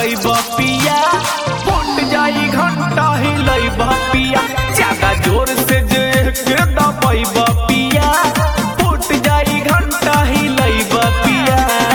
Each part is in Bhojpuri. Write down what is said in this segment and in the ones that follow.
धसैब पिया, फूट जाई घंटा हिलैब पिया, ज्यादा जोर से जे के दबैब पिया, फूट जाई घंटा हिलैब पिया।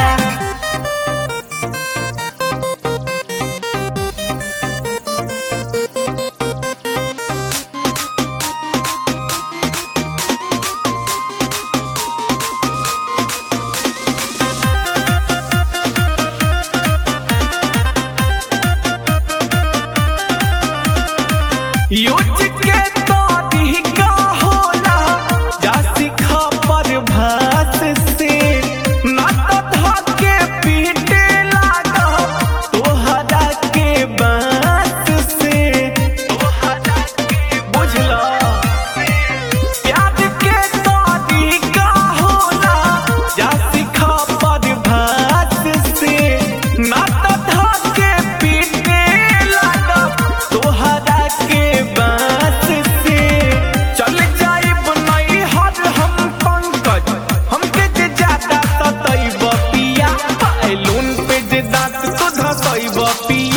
यूज के तोरी का होला जा सिखा पर भास से, ना तो धके पीटे लागा तोहरा के बात से, बुझला प्यार के तोरी का होला जा सिखा पर भास से, ना तो धके पीटे लागा तोहरा के बात से। चल जाइब नहीं हर हम पंकज, हमके जे ज्यादा सतैब पिया, बैलून पे जे दांत तो धसैब पिया।